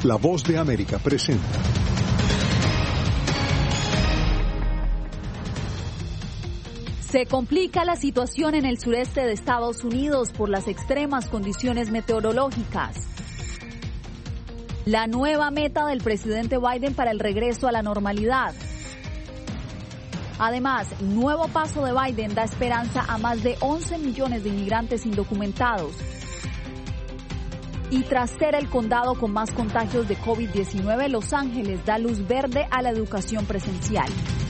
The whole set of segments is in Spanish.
La Voz de América presenta. Se complica la situación en el sureste de Estados Unidos por las extremas condiciones meteorológicas. La nueva meta del presidente Biden para el regreso a la normalidad. Además, nuevo paso de Biden da esperanza a más de 11 millones de inmigrantes indocumentados. Y tras ser el condado con más contagios de COVID-19, Los Ángeles da luz verde a la educación presencial.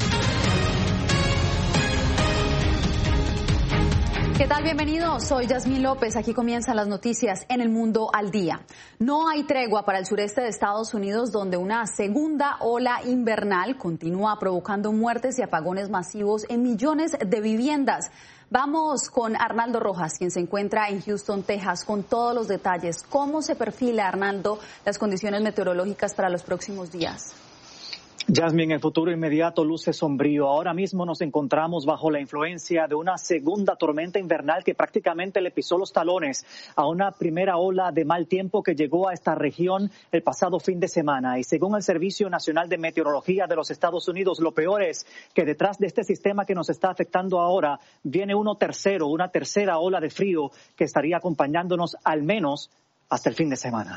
¿Qué tal? Bienvenidos. Soy Yasmín López. Aquí comienzan las noticias en El Mundo al Día. No hay tregua para el sureste de Estados Unidos, donde una segunda ola invernal continúa provocando muertes y apagones masivos en millones de viviendas. Vamos con Arnaldo Rojas, quien se encuentra en Houston, Texas, con todos los detalles. ¿Cómo se perfila, Arnaldo, las condiciones meteorológicas para los próximos días? Yasmín, el futuro inmediato luce sombrío. Ahora mismo nos encontramos bajo la influencia de una segunda tormenta invernal que prácticamente le pisó los talones a una primera ola de mal tiempo que llegó a esta región el pasado fin de semana. Y según el Servicio Nacional de Meteorología de los Estados Unidos, lo peor es que detrás de este sistema que nos está afectando ahora viene una tercera ola de frío que estaría acompañándonos al menos hasta el fin de semana.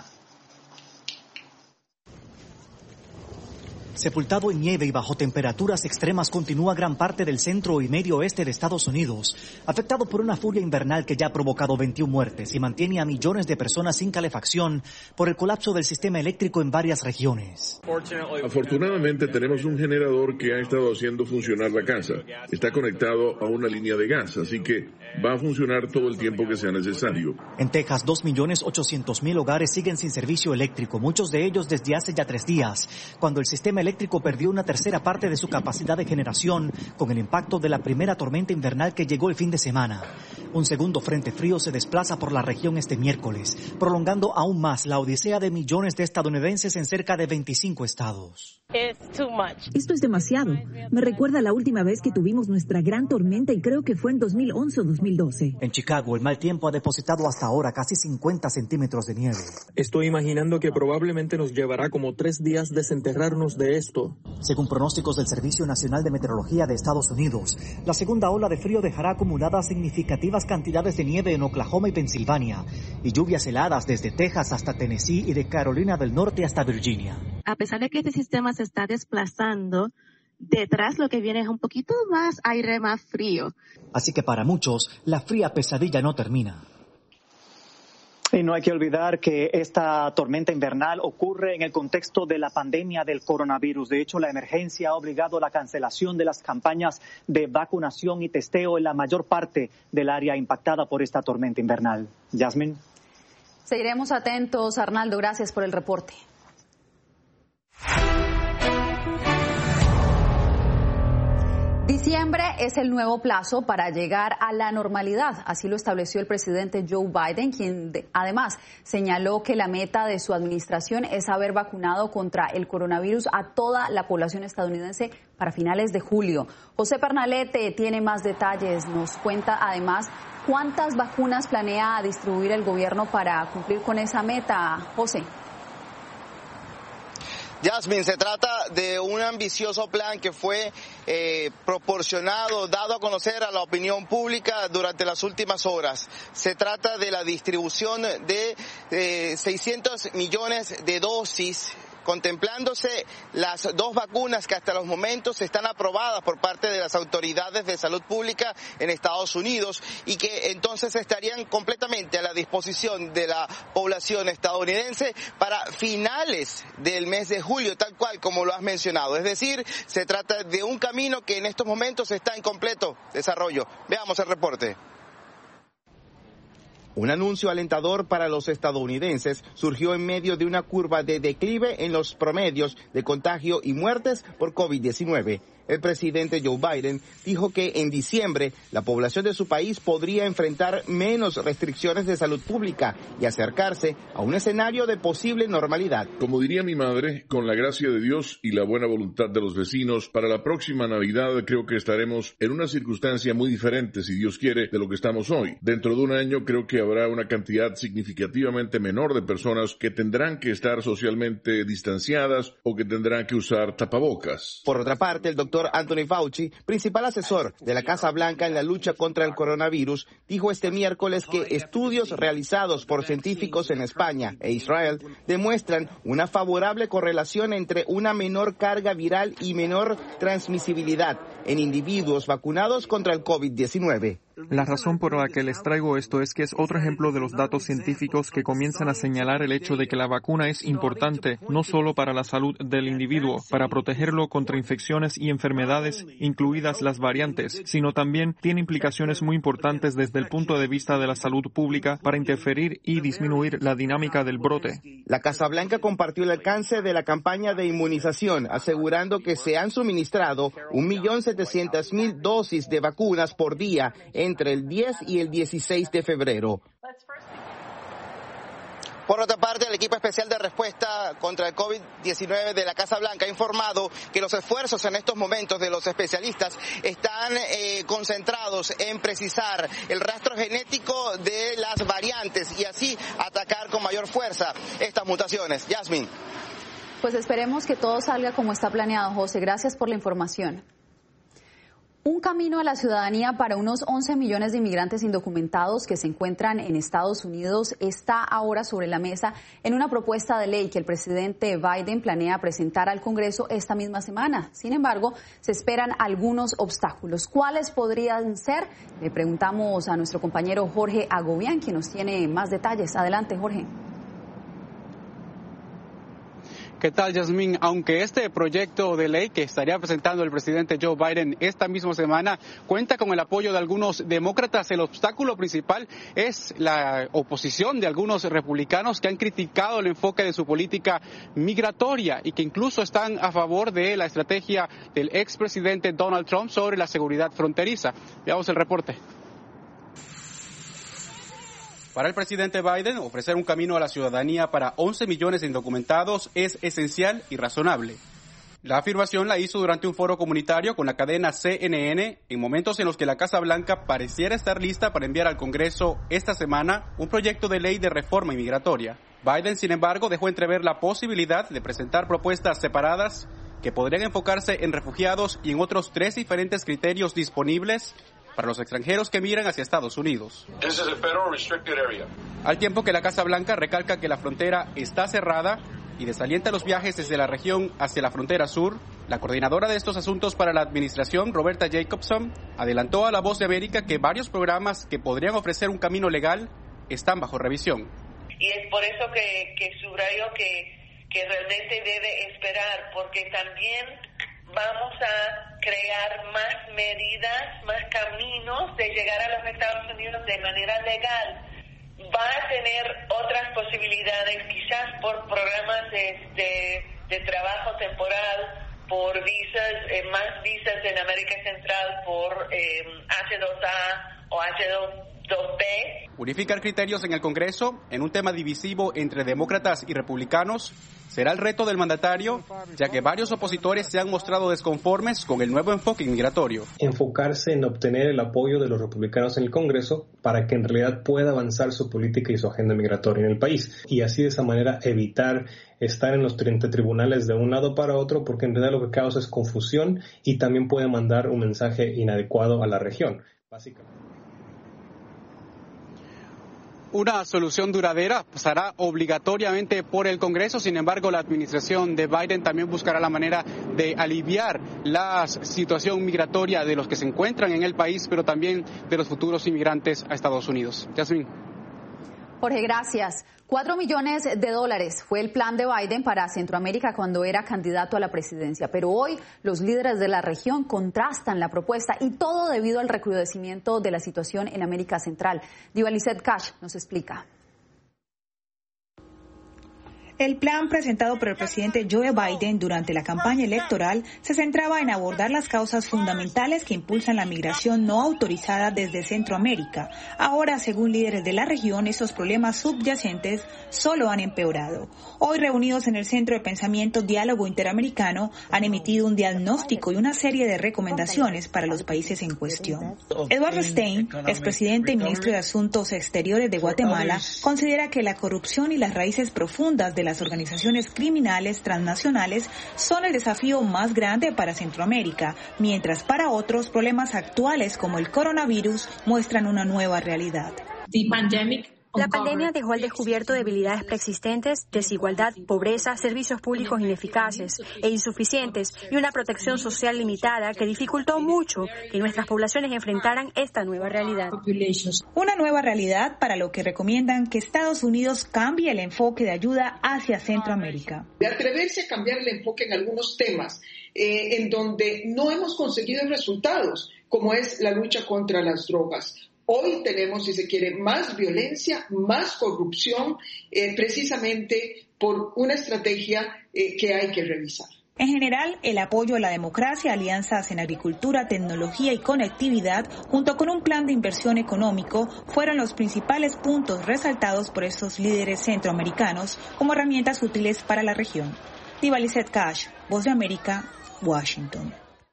Sepultado en nieve y bajo temperaturas extremas continúa gran parte del centro y medio oeste de Estados Unidos, afectado por una furia invernal que ya ha provocado 21 muertes y mantiene a millones de personas sin calefacción por el colapso del sistema eléctrico en varias regiones. Afortunadamente tenemos un generador que ha estado haciendo funcionar la casa. Está conectado a una línea de gas, así que va a funcionar todo el tiempo que sea necesario. En Texas, 2.800.000 hogares siguen sin servicio eléctrico, muchos de ellos desde hace ya 3 días, cuando el sistema eléctrico perdió una tercera parte de su capacidad de generación con el impacto de la primera tormenta invernal que llegó el fin de semana. Un segundo frente frío se desplaza por la región este miércoles, prolongando aún más la odisea de millones de estadounidenses en cerca de 25 estados. Esto es demasiado. Me recuerda a la última vez que tuvimos nuestra gran tormenta y creo que fue en 2011 o 2012. En Chicago, el mal tiempo ha depositado hasta ahora casi 50 centímetros de nieve. Estoy imaginando que probablemente nos llevará como 3 días desenterrarnos de esto. Según pronósticos del Servicio Nacional de Meteorología de Estados Unidos, la segunda ola de frío dejará acumuladas significativas cantidades de nieve en Oklahoma y Pensilvania y lluvias heladas desde Texas hasta Tennessee y de Carolina del Norte hasta Virginia. A pesar de que este sistema se está desplazando, detrás lo que viene es un poquito más aire más frío. Así que para muchos, la fría pesadilla no termina. Y no hay que olvidar que esta tormenta invernal ocurre en el contexto de la pandemia del coronavirus. De hecho, la emergencia ha obligado a la cancelación de las campañas de vacunación y testeo en la mayor parte del área impactada por esta tormenta invernal. Yasmín. Seguiremos atentos, Arnaldo. Gracias por el reporte. Diciembre es el nuevo plazo para llegar a la normalidad, así lo estableció el presidente Joe Biden, quien además señaló que la meta de su administración es haber vacunado contra el coronavirus a toda la población estadounidense para finales de julio. José Pernalete tiene más detalles, nos cuenta además cuántas vacunas planea distribuir el gobierno para cumplir con esa meta. José. Yasmín, se trata de un ambicioso plan que fue dado a conocer a la opinión pública durante las últimas horas. Se trata de la distribución de 600 millones de dosis, contemplándose las 2 vacunas que hasta los momentos están aprobadas por parte de las autoridades de salud pública en Estados Unidos y que entonces estarían completamente a la disposición de la población estadounidense para finales del mes de julio, tal cual como lo has mencionado. Es decir, se trata de un camino que en estos momentos está en completo desarrollo. Veamos el reporte. Un anuncio alentador para los estadounidenses surgió en medio de una curva de declive en los promedios de contagio y muertes por COVID-19. El presidente Joe Biden dijo que en diciembre la población de su país podría enfrentar menos restricciones de salud pública y acercarse a un escenario de posible normalidad. Como diría mi madre, con la gracia de Dios y la buena voluntad de los vecinos, para la próxima Navidad creo que estaremos en una circunstancia muy diferente, si Dios quiere, de lo que estamos hoy. Dentro de un año creo que habrá una cantidad significativamente menor de personas que tendrán que estar socialmente distanciadas o que tendrán que usar tapabocas. Por otra parte, el doctor Anthony Fauci, principal asesor de la Casa Blanca en la lucha contra el coronavirus, dijo este miércoles que estudios realizados por científicos en España e Israel demuestran una favorable correlación entre una menor carga viral y menor transmisibilidad en individuos vacunados contra el COVID-19. La razón por la que les traigo esto es que es otro ejemplo de los datos científicos que comienzan a señalar el hecho de que la vacuna es importante, no solo para la salud del individuo, para protegerlo contra infecciones y enfermedades, incluidas las variantes, sino también tiene implicaciones muy importantes desde el punto de vista de la salud pública para interferir y disminuir la dinámica del brote. La Casa Blanca compartió el alcance de la campaña de inmunización, asegurando que se han suministrado 1.700.000 dosis de vacunas por día entre el 10 y el 16 de febrero. Por otra parte, el equipo especial de respuesta contra el COVID-19 de la Casa Blanca ha informado que los esfuerzos en estos momentos de los especialistas están concentrados en precisar el rastro genético de las variantes y así atacar con mayor fuerza estas mutaciones. Yasmin. Pues esperemos que todo salga como está planeado, José. Gracias por la información. Un camino a la ciudadanía para unos 11 millones de inmigrantes indocumentados que se encuentran en Estados Unidos está ahora sobre la mesa en una propuesta de ley que el presidente Biden planea presentar al Congreso esta misma semana. Sin embargo, se esperan algunos obstáculos. ¿Cuáles podrían ser? Le preguntamos a nuestro compañero Jorge Agobián, quien nos tiene más detalles. Adelante, Jorge. ¿Qué tal, Yasmín? Aunque este proyecto de ley que estaría presentando el presidente Joe Biden esta misma semana cuenta con el apoyo de algunos demócratas, el obstáculo principal es la oposición de algunos republicanos que han criticado el enfoque de su política migratoria y que incluso están a favor de la estrategia del expresidente Donald Trump sobre la seguridad fronteriza. Veamos el reporte. Para el presidente Biden, ofrecer un camino a la ciudadanía para 11 millones de indocumentados es esencial y razonable. La afirmación la hizo durante un foro comunitario con la cadena CNN en momentos en los que la Casa Blanca pareciera estar lista para enviar al Congreso esta semana un proyecto de ley de reforma inmigratoria. Biden, sin embargo, dejó entrever la posibilidad de presentar propuestas separadas que podrían enfocarse en refugiados y en otros 3 diferentes criterios disponibles para los extranjeros que migran hacia Estados Unidos. Al tiempo que la Casa Blanca recalca que la frontera está cerrada y desalienta los viajes desde la región hacia la frontera sur, la coordinadora de estos asuntos para la administración, Roberta Jacobson, adelantó a La Voz de América que varios programas que podrían ofrecer un camino legal están bajo revisión. Y es por eso que subrayo que realmente debe esperar, porque también vamos a crear más medidas, más caminos de llegar a los Estados Unidos de manera legal. Va a tener otras posibilidades, quizás por programas de trabajo temporal, por visas, más visas en América Central, por H2A o H2B. Unificar criterios en el Congreso, en un tema divisivo entre demócratas y republicanos, será el reto del mandatario, ya que varios opositores se han mostrado desconformes con el nuevo enfoque migratorio. Enfocarse en obtener el apoyo de los republicanos en el Congreso para que en realidad pueda avanzar su política y su agenda migratoria en el país. Y así de esa manera evitar estar en los tribunales de un lado para otro, porque en realidad lo que causa es confusión y también puede mandar un mensaje inadecuado a la región. Básicamente. Una solución duradera pasará obligatoriamente por el Congreso. Sin embargo, la administración de Biden también buscará la manera de aliviar la situación migratoria de los que se encuentran en el país, pero también de los futuros inmigrantes a Estados Unidos. Yasmín. Jorge, gracias. $4 millones fue el plan de Biden para Centroamérica cuando era candidato a la presidencia. Pero hoy los líderes de la región contrastan la propuesta y todo debido al recrudecimiento de la situación en América Central. Diva Lizeth Cash nos explica. El plan presentado por el presidente Joe Biden durante la campaña electoral se centraba en abordar las causas fundamentales que impulsan la migración no autorizada desde Centroamérica. Ahora, según líderes de la región, estos problemas subyacentes solo han empeorado. Hoy, reunidos en el Centro de Pensamiento Diálogo Interamericano, han emitido un diagnóstico y una serie de recomendaciones para los países en cuestión. Eduardo Stein, expresidente y ministro de Asuntos Exteriores de Guatemala, considera que la corrupción y las raíces profundas de las organizaciones criminales transnacionales son el desafío más grande para Centroamérica, mientras para otros problemas actuales como el coronavirus muestran una nueva realidad. La pandemia dejó al descubierto debilidades preexistentes, desigualdad, pobreza, servicios públicos ineficaces e insuficientes y una protección social limitada que dificultó mucho que nuestras poblaciones enfrentaran esta nueva realidad. Una nueva realidad para lo que recomiendan que Estados Unidos cambie el enfoque de ayuda hacia Centroamérica. De atreverse a cambiar el enfoque en algunos temas en donde no hemos conseguido resultados, como es la lucha contra las drogas. Hoy tenemos, si se quiere, más violencia, más corrupción, precisamente por una estrategia que hay que revisar. En general, el apoyo a la democracia, alianzas en agricultura, tecnología y conectividad, junto con un plan de inversión económico, fueron los principales puntos resaltados por estos líderes centroamericanos como herramientas útiles para la región. Diva Lizette Cash, Voz de América, Washington.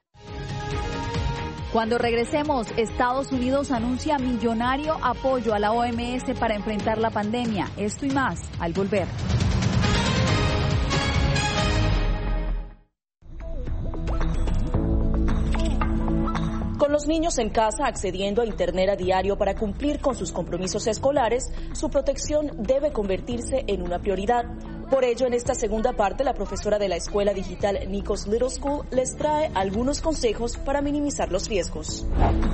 Cuando regresemos, Estados Unidos anuncia millonario apoyo a la OMS para enfrentar la pandemia. Esto y más al volver. Con los niños en casa accediendo a Internet a diario para cumplir con sus compromisos escolares, su protección debe convertirse en una prioridad. Por ello, en esta segunda parte, la profesora de la escuela digital Nikos Little School les trae algunos consejos para minimizar los riesgos.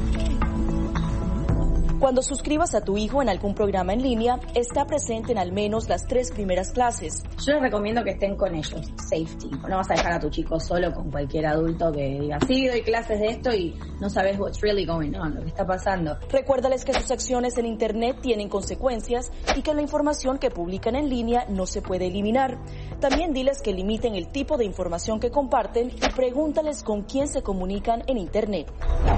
Cuando suscribas a tu hijo en algún programa en línea, está presente en al menos las 3 primeras clases. Yo les recomiendo que estén con ellos, safety. No vas a dejar a tu chico solo con cualquier adulto que diga, sí, doy clases de esto y no sabes what's really going on, lo que está pasando. Recuérdales que sus acciones en Internet tienen consecuencias y que la información que publican en línea no se puede eliminar. También diles que limiten el tipo de información que comparten y pregúntales con quién se comunican en Internet.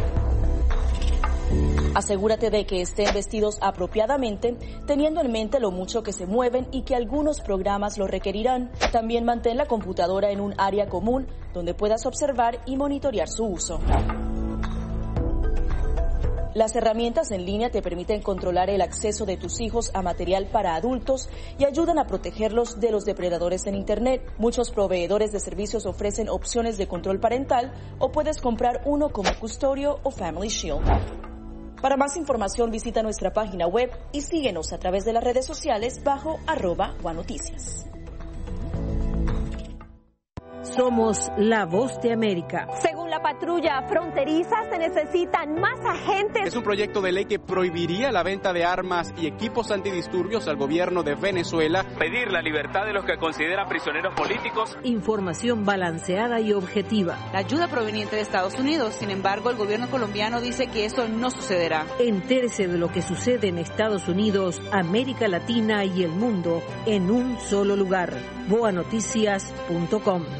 Asegúrate de que estén vestidos apropiadamente, teniendo en mente lo mucho que se mueven y que algunos programas lo requerirán. También mantén la computadora en un área común donde puedas observar y monitorear su uso. Las herramientas en línea te permiten controlar el acceso de tus hijos a material para adultos y ayudan a protegerlos de los depredadores en Internet. Muchos proveedores de servicios ofrecen opciones de control parental o puedes comprar uno como Custodio o Family Shield. Para más información visita nuestra página web y síguenos a través de las redes sociales bajo @guanoticias. Somos la voz de América. Según la patrulla fronteriza, se necesitan más agentes. Es un proyecto de ley que prohibiría la venta de armas y equipos antidisturbios al gobierno de Venezuela. Pedir la libertad de los que considera prisioneros políticos. Información balanceada y objetiva. La ayuda proveniente de Estados Unidos. Sin embargo, el gobierno colombiano dice que eso no sucederá. Entérese de lo que sucede en Estados Unidos, América Latina y el mundo en un solo lugar. boanoticias.com.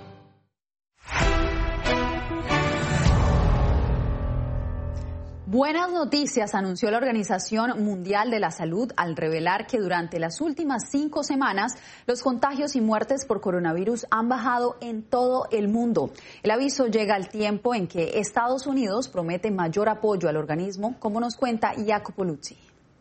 Buenas noticias anunció la Organización Mundial de la Salud al revelar que durante las últimas 5 semanas los contagios y muertes por coronavirus han bajado en todo el mundo. El aviso llega al tiempo en que Estados Unidos promete mayor apoyo al organismo, como nos cuenta Jacopo Luzzi.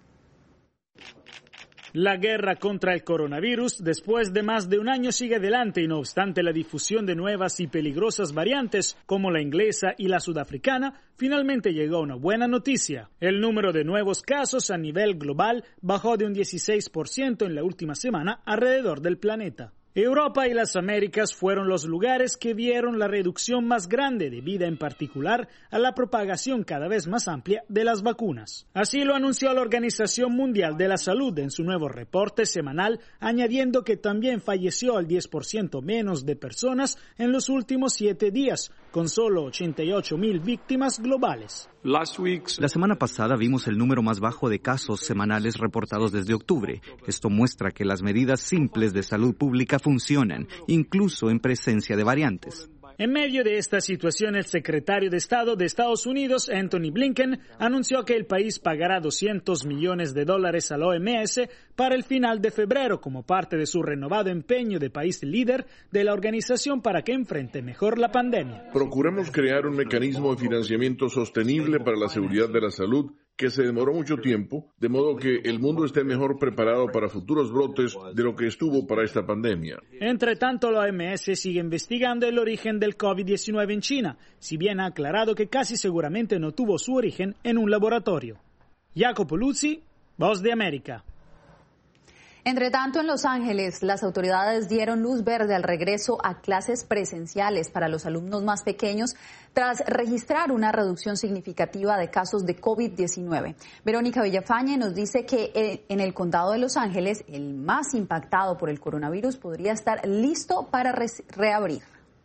La guerra contra el coronavirus, después de más de un año, sigue adelante y no obstante la difusión de nuevas y peligrosas variantes como la inglesa y la sudafricana, finalmente llegó una buena noticia. El número de nuevos casos a nivel global bajó de un 16% en la última semana alrededor del planeta. Europa y las Américas fueron los lugares que vieron la reducción más grande debida en particular a la propagación cada vez más amplia de las vacunas. Así lo anunció la Organización Mundial de la Salud en su nuevo reporte semanal, añadiendo que también falleció al 10% menos de personas en los últimos 7 días, con solo 88,000 víctimas globales. La semana pasada vimos el número más bajo de casos semanales reportados desde octubre. Esto muestra que las medidas simples de salud pública funcionan, incluso en presencia de variantes. En medio de esta situación, el secretario de Estado de Estados Unidos, Anthony Blinken, anunció que el país pagará $200 millones a la OMS para el final de febrero como parte de su renovado empeño de país líder de la organización para que enfrente mejor la pandemia. Procuremos crear un mecanismo de financiamiento sostenible para la seguridad de la salud que se demoró mucho tiempo, de modo que el mundo esté mejor preparado para futuros brotes de lo que estuvo para esta pandemia. Entre tanto, la OMS sigue investigando el origen del COVID-19 en China, si bien ha aclarado que casi seguramente no tuvo su origen en un laboratorio. Jacopo Luzzi, Voz de América. Entre tanto, en Los Ángeles, las autoridades dieron luz verde al regreso a clases presenciales para los alumnos más pequeños tras registrar una reducción significativa de casos de COVID-19. Verónica Villafañe nos dice que en el condado de Los Ángeles, el más impactado por el coronavirus, podría estar listo para reabrir.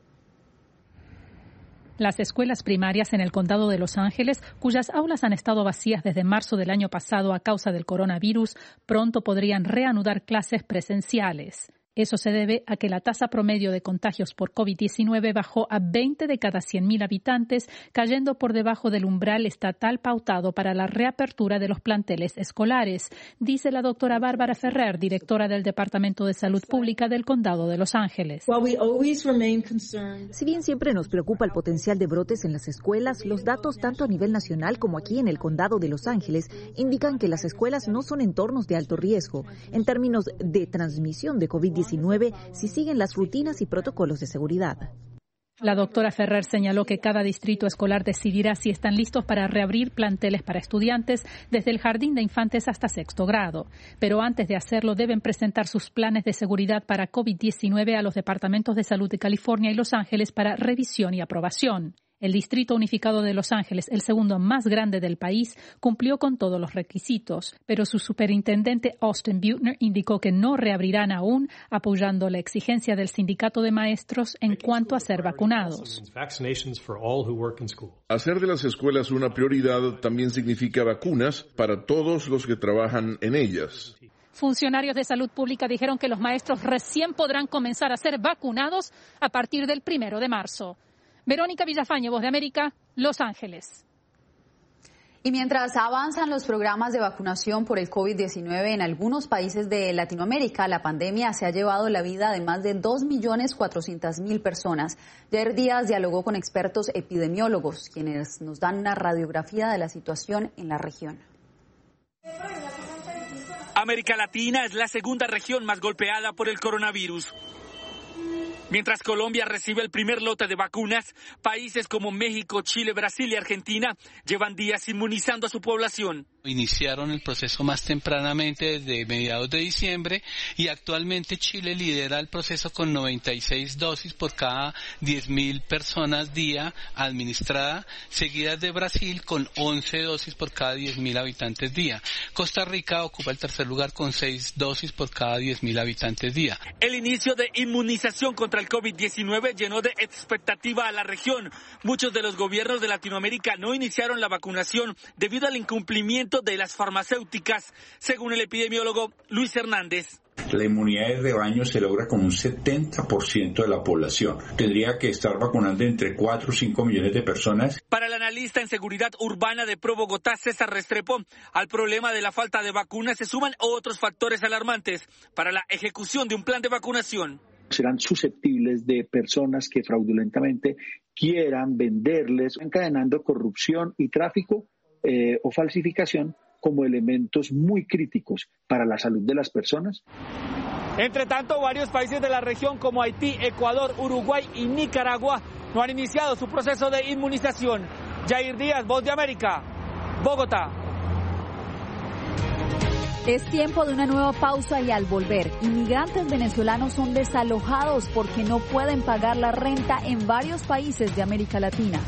Las escuelas primarias en el condado de Los Ángeles, cuyas aulas han estado vacías desde marzo del año pasado a causa del coronavirus, pronto podrían reanudar clases presenciales. Eso se debe a que la tasa promedio de contagios por COVID-19 bajó a 20 de cada 100.000 habitantes, cayendo por debajo del umbral estatal pautado para la reapertura de los planteles escolares, dice la doctora Bárbara Ferrer, directora del Departamento de Salud Pública del Condado de Los Ángeles. Si bien siempre nos preocupa el potencial de brotes en las escuelas, los datos tanto a nivel nacional como aquí en el Condado de Los Ángeles indican que las escuelas no son entornos de alto riesgo en términos de transmisión de COVID-19 si siguen las rutinas y protocolos de seguridad. La doctora Ferrer señaló que cada distrito escolar decidirá si están listos para reabrir planteles para estudiantes desde el jardín de infantes hasta 6º grado. Pero antes de hacerlo deben presentar sus planes de seguridad para COVID-19 a los departamentos de salud de California y Los Ángeles para revisión y aprobación. El Distrito Unificado de Los Ángeles, el segundo más grande del país, cumplió con todos los requisitos, pero su superintendente Austin Butner indicó que no reabrirán aún, apoyando la exigencia del sindicato de maestros en cuanto a ser vacunados. Hacer de las escuelas una prioridad también significa vacunas para todos los que trabajan en ellas. Funcionarios de salud pública dijeron que los maestros recién podrán comenzar a ser vacunados a partir del 1 de marzo. Verónica Villafañe, Voz de América, Los Ángeles. Y mientras avanzan los programas de vacunación por el COVID-19 en algunos países de Latinoamérica, la pandemia se ha llevado la vida de más de 2.400.000 personas. Jair Díaz dialogó con expertos epidemiólogos, quienes nos dan una radiografía de la situación en la región. América Latina es la segunda región más golpeada por el coronavirus. Mientras Colombia recibe el primer lote de vacunas, países como México, Chile, Brasil y Argentina llevan días inmunizando a su población. Iniciaron el proceso más tempranamente desde mediados de diciembre y actualmente Chile lidera el proceso con 96 dosis por cada 10.000 personas día administrada, seguidas de Brasil con 11 dosis por cada 10.000 habitantes día. Costa Rica ocupa el tercer lugar con 6 dosis por cada 10.000 habitantes día. El inicio de inmunización contra el COVID-19 llenó de expectativa a la región. Muchos de los gobiernos de Latinoamérica no iniciaron la vacunación debido al incumplimiento de las farmacéuticas, según el epidemiólogo Luis Hernández. La inmunidad de rebaño se logra con un 70% de la población. Tendría que estar vacunando entre 4 o 5 millones de personas. Para el analista en seguridad urbana de Pro Bogotá, César Restrepo, al problema de la falta de vacunas se suman otros factores alarmantes para la ejecución de un plan de vacunación. Serán susceptibles de personas que fraudulentamente quieran venderles, encadenando corrupción y tráfico o falsificación como elementos muy críticos para la salud de las personas. Entre tanto, varios países de la región como Haití, Ecuador, Uruguay y Nicaragua no han iniciado su proceso de inmunización. Jair Díaz, Voz de América, Bogotá. Es tiempo de una nueva pausa y al volver, inmigrantes venezolanos son desalojados porque no pueden pagar la renta en varios países de América Latina.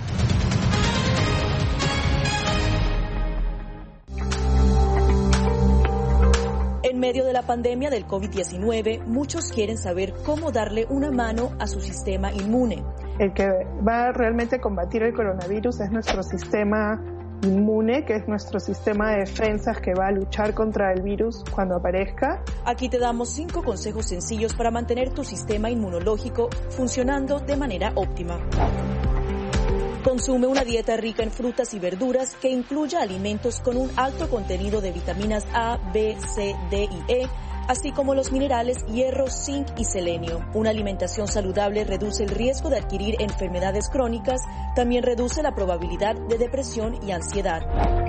En medio de la pandemia del COVID-19, muchos quieren saber cómo darle una mano a su sistema inmune. El que va realmente a combatir el coronavirus es nuestro sistema inmune, que es nuestro sistema de defensas que va a luchar contra el virus cuando aparezca. Aquí te damos 5 consejos sencillos para mantener tu sistema inmunológico funcionando de manera óptima. Consume una dieta rica en frutas y verduras que incluya alimentos con un alto contenido de vitaminas A, B, C, D y E, así como los minerales hierro, zinc y selenio. Una alimentación saludable reduce el riesgo de adquirir enfermedades crónicas, también reduce la probabilidad de depresión y ansiedad.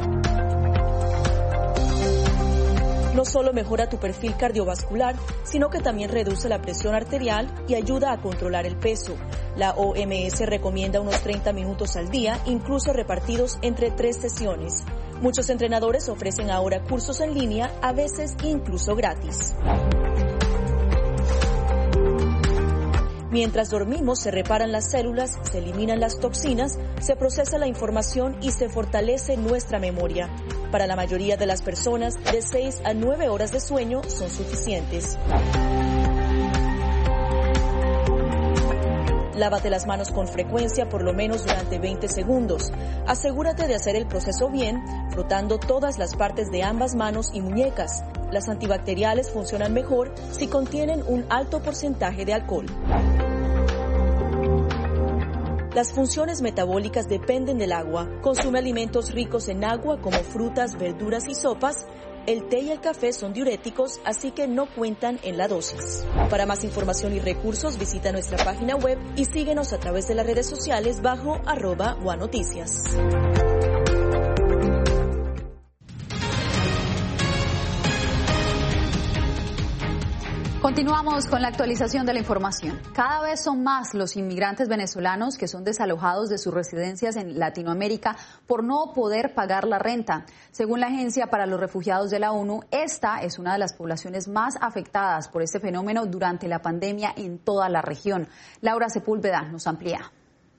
No solo mejora tu perfil cardiovascular, sino que también reduce la presión arterial y ayuda a controlar el peso. La OMS recomienda unos 30 minutos al día, incluso repartidos entre 3 sesiones. Muchos entrenadores ofrecen ahora cursos en línea, a veces incluso gratis. Mientras dormimos, se reparan las células, se eliminan las toxinas, se procesa la información y se fortalece nuestra memoria. Para la mayoría de las personas, de 6 a 9 horas de sueño son suficientes. Lávate las manos con frecuencia, por lo menos durante 20 segundos. Asegúrate de hacer el proceso bien, frotando todas las partes de ambas manos y muñecas. Las antibacteriales funcionan mejor si contienen un alto porcentaje de alcohol. Las funciones metabólicas dependen del agua. Consume alimentos ricos en agua como frutas, verduras y sopas. El té y el café son diuréticos, así que no cuentan en la dosis. Para más información y recursos, visita nuestra página web y síguenos a través de las redes sociales bajo @guanoticias. Continuamos con la actualización de la información. Cada vez son más los inmigrantes venezolanos que son desalojados de sus residencias en Latinoamérica por no poder pagar la renta. Según la Agencia para los Refugiados de la ONU, esta es una de las poblaciones más afectadas por este fenómeno durante la pandemia en toda la región. Laura Sepúlveda nos amplía.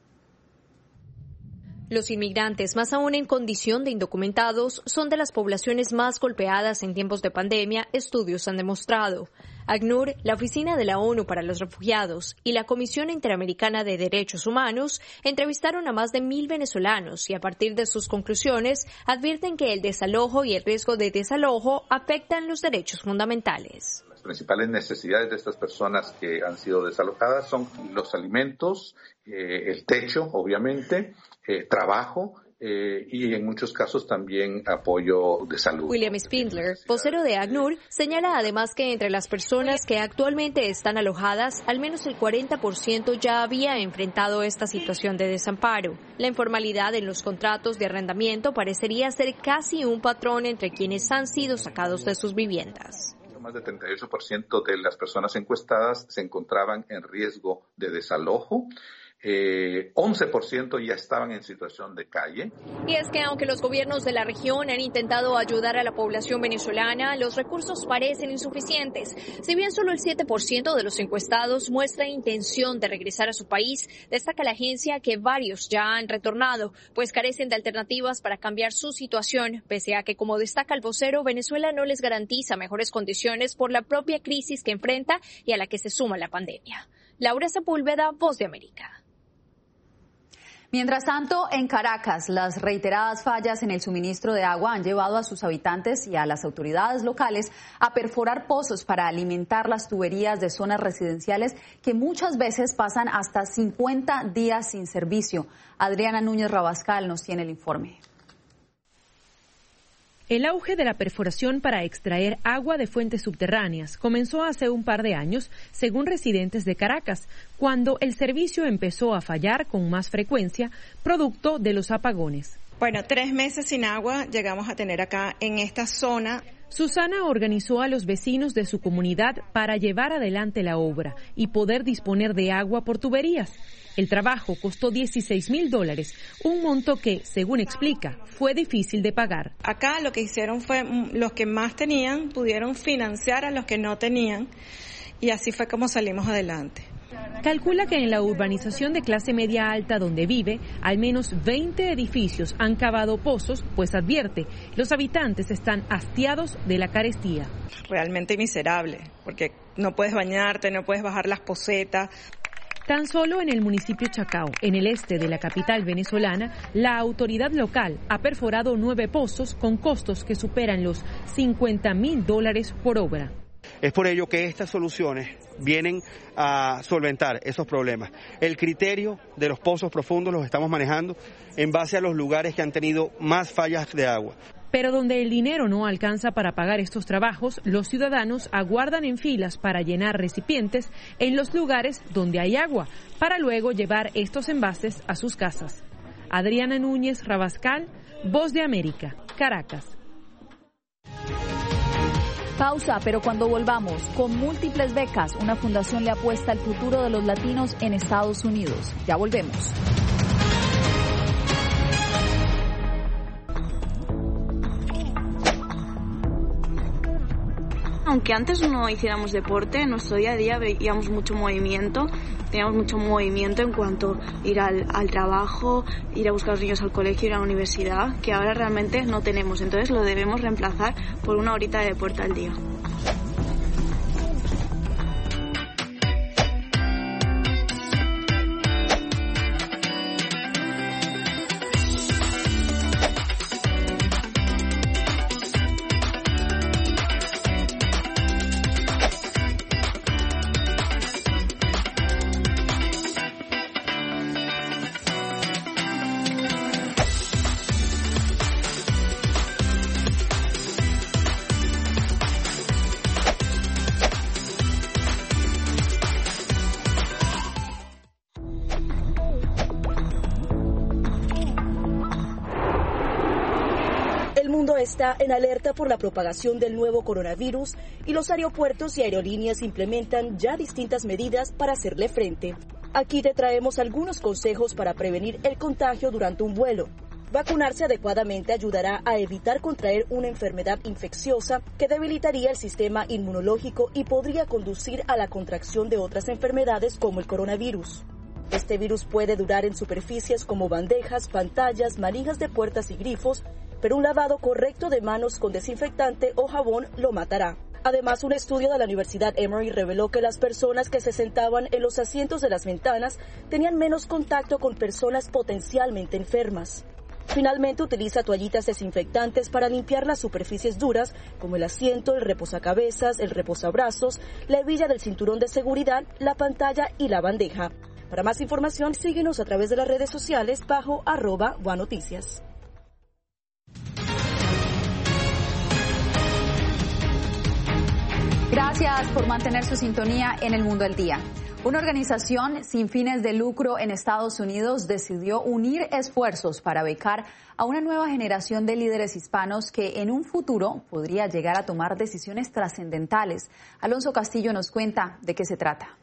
Los inmigrantes, más aún en condición de indocumentados, son de las poblaciones más golpeadas en tiempos de pandemia, estudios han demostrado. ACNUR, la Oficina de la ONU para los Refugiados y la Comisión Interamericana de Derechos Humanos entrevistaron a más de 1,000 venezolanos y a partir de sus conclusiones advierten que el desalojo y el riesgo de desalojo afectan los derechos fundamentales. Las principales necesidades de estas personas que han sido desalojadas son los alimentos, el techo, obviamente, trabajo, y en muchos casos también apoyo de salud. William Spindler, vocero de ACNUR, señala además que entre las personas que actualmente están alojadas, al menos el 40% ya había enfrentado esta situación de desamparo. La informalidad en los contratos de arrendamiento parecería ser casi un patrón entre quienes han sido sacados de sus viviendas. Más del 38% de las personas encuestadas se encontraban en riesgo de desalojo. 11% ya estaban en situación de calle. Y es que aunque los gobiernos de la región han intentado ayudar a la población venezolana, los recursos parecen insuficientes. Si bien solo el 7% de los encuestados muestra intención de regresar a su país, destaca la agencia que varios ya han retornado, pues carecen de alternativas para cambiar su situación, pese a que, como destaca el vocero, Venezuela no les garantiza mejores condiciones por la propia crisis que enfrenta y a la que se suma la pandemia. Laura Sepúlveda, Voz de América. Mientras tanto, en Caracas, las reiteradas fallas en el suministro de agua han llevado a sus habitantes y a las autoridades locales a perforar pozos para alimentar las tuberías de zonas residenciales que muchas veces pasan hasta 50 días sin servicio. Adriana Núñez Rabascal nos tiene el informe. El auge de la perforación para extraer agua de fuentes subterráneas comenzó hace un par de años, según residentes de Caracas, cuando el servicio empezó a fallar con más frecuencia, producto de los apagones. Bueno, 3 meses sin agua llegamos a tener acá en esta zona. Susana organizó a los vecinos de su comunidad para llevar adelante la obra y poder disponer de agua por tuberías. El trabajo costó $16,000, un monto que, según explica, fue difícil de pagar. Acá lo que hicieron fue, los que más tenían pudieron financiar a los que no tenían, y así fue como salimos adelante. Calcula que en la urbanización de clase media alta donde vive, al menos 20 edificios han cavado pozos, pues advierte, los habitantes están hastiados de la carestía. Realmente miserable, porque no puedes bañarte, no puedes bajar las posetas. Tan solo en el municipio Chacao, en el este de la capital venezolana, la autoridad local ha perforado 9 pozos con costos que superan los $50,000 por obra. Es por ello que estas soluciones vienen a solventar esos problemas. El criterio de los pozos profundos los estamos manejando en base a los lugares que han tenido más fallas de agua. Pero donde el dinero no alcanza para pagar estos trabajos, los ciudadanos aguardan en filas para llenar recipientes en los lugares donde hay agua, para luego llevar estos envases a sus casas. Adriana Núñez Rabascal, Voz de América, Caracas. Pausa, pero cuando volvamos, con múltiples becas, una fundación le apuesta al futuro de los latinos en Estados Unidos. Ya volvemos. Aunque antes no hiciéramos deporte, en nuestro día a día veíamos mucho movimiento, teníamos mucho movimiento en cuanto a ir al trabajo, ir a buscar a los niños al colegio, ir a la universidad, que ahora realmente no tenemos. Entonces lo debemos reemplazar por una horita de deporte al día. Está en alerta por la propagación del nuevo coronavirus y los aeropuertos y aerolíneas implementan ya distintas medidas para hacerle frente. Aquí te traemos algunos consejos para prevenir el contagio durante un vuelo. Vacunarse adecuadamente ayudará a evitar contraer una enfermedad infecciosa que debilitaría el sistema inmunológico y podría conducir a la contracción de otras enfermedades como el coronavirus. Este virus puede durar en superficies como bandejas, pantallas, manijas de puertas y grifos, pero un lavado correcto de manos con desinfectante o jabón lo matará. Además, un estudio de la Universidad Emory reveló que las personas que se sentaban en los asientos de las ventanas tenían menos contacto con personas potencialmente enfermas. Finalmente, utiliza toallitas desinfectantes para limpiar las superficies duras, como el asiento, el reposacabezas, el reposabrazos, la hebilla del cinturón de seguridad, la pantalla y la bandeja. Para más información, síguenos a través de las redes sociales bajo @guanoticias. Gracias por mantener su sintonía en El Mundo al Día. Una organización sin fines de lucro en Estados Unidos decidió unir esfuerzos para becar a una nueva generación de líderes hispanos que en un futuro podría llegar a tomar decisiones trascendentales. Alonso Castillo nos cuenta de qué se trata.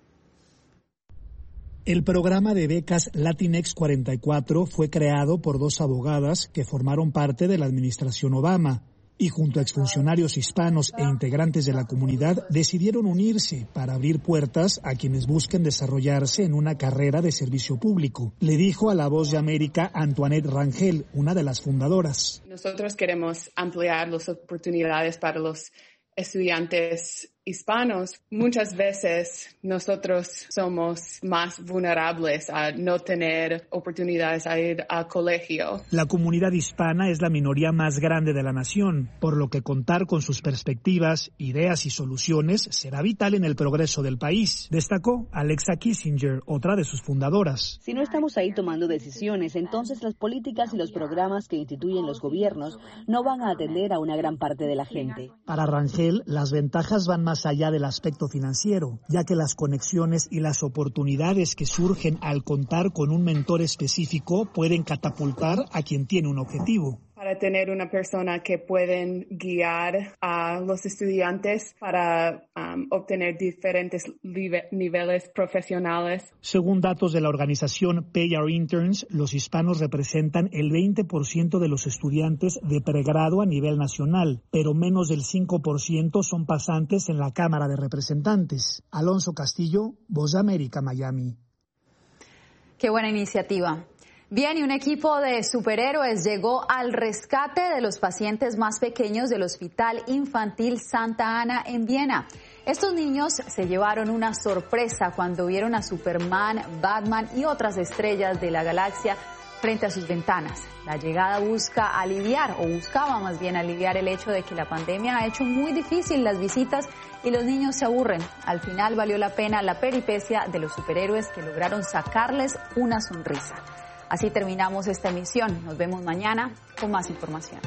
El programa de becas Latinx 44 fue creado por 2 abogadas que formaron parte de la administración Obama y junto a exfuncionarios hispanos e integrantes de la comunidad decidieron unirse para abrir puertas a quienes busquen desarrollarse en una carrera de servicio público. Le dijo a La Voz de América Antoinette Rangel, una de las fundadoras. Nosotros queremos ampliar las oportunidades para los estudiantes hispanos. Muchas veces nosotros somos más vulnerables a no tener oportunidades a ir al colegio. La comunidad hispana es la minoría más grande de la nación, por lo que contar con sus perspectivas, ideas y soluciones será vital en el progreso del país, destacó Alexa Kissinger, otra de sus fundadoras. Si no estamos ahí tomando decisiones, entonces las políticas y los programas que instituyen los gobiernos no van a atender a una gran parte de la gente. Para Rangel, las ventajas van más allá del aspecto financiero, ya que las conexiones y las oportunidades que surgen al contar con un mentor específico pueden catapultar a quien tiene un objetivo. Para tener una persona que pueden guiar a los estudiantes para obtener diferentes niveles profesionales. Según datos de la organización Pay Our Interns, los hispanos representan el 20% de los estudiantes de pregrado a nivel nacional, pero menos del 5% son pasantes en la Cámara de Representantes. Alonso Castillo, Voz de América, Miami. Qué buena iniciativa. Bien, y un equipo de superhéroes llegó al rescate de los pacientes más pequeños del Hospital Infantil Santa Ana en Viena. Estos niños se llevaron una sorpresa cuando vieron a Superman, Batman y otras estrellas de la galaxia frente a sus ventanas. La llegada buscaba más bien aliviar el hecho de que la pandemia ha hecho muy difícil las visitas y los niños se aburren. Al final valió la pena la peripecia de los superhéroes que lograron sacarles una sonrisa. Así terminamos esta emisión. Nos vemos mañana con más información.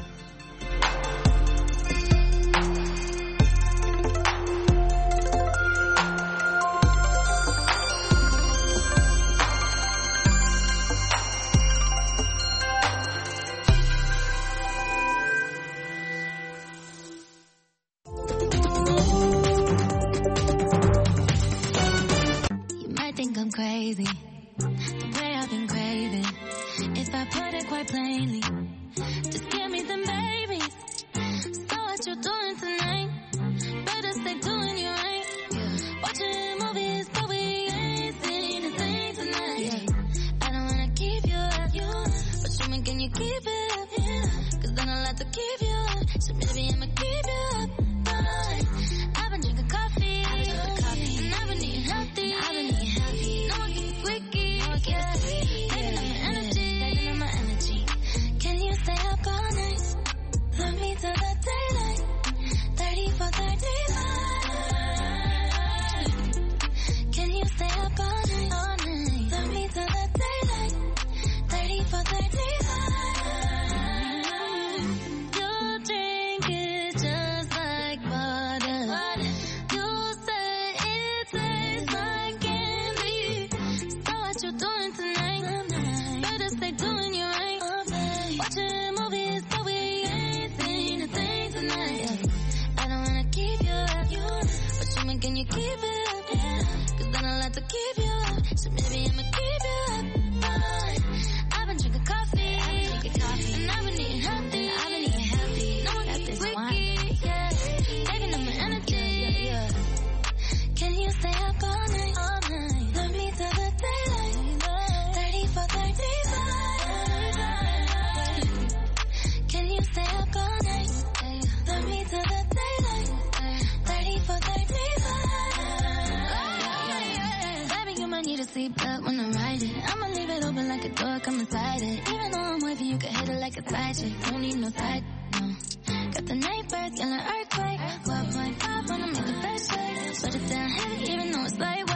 Crazy, the way I've been craving. If I put it quite plainly, just give me them babies. So what you doing tonight? Better stay doing you right. Watching movies, but we ain't seen a thing tonight. I don't wanna keep you up, but show me can you keep it up? Cause then I'll have to keep you up. So maybe I'ma keep you up. I've been drinking coffee, and I've been eating healthy. Love me till the daylight, 30 for 35. Can you stay up all night? Love me till the daylight, 30 for 35. Your drink is just like water. You say it tastes like candy. So what you doing tonight? Better stay doing you right. Watching movies, but we can you keep it up? Cause then I'll have to keep you up. So maybe I'ma keep you up. I've been drinking coffee, and I've been eating healthy. No one got this wiki, yeah. Taking up my energy. Can you stay up all night? Love me till the daylight, 30 for 35. Can you stay up all night? Love me till the daylight, 30 for 35. Need a seatbelt when I'm riding. I'ma leave it open like a door, come inside it. Even though I'm wavy, you can hit it like a side chick. Don't need no side, no. Got the night birds, yelling earthquake. 12.5 wanna make the best shake. Shut it down heavy, even though it's lightweight.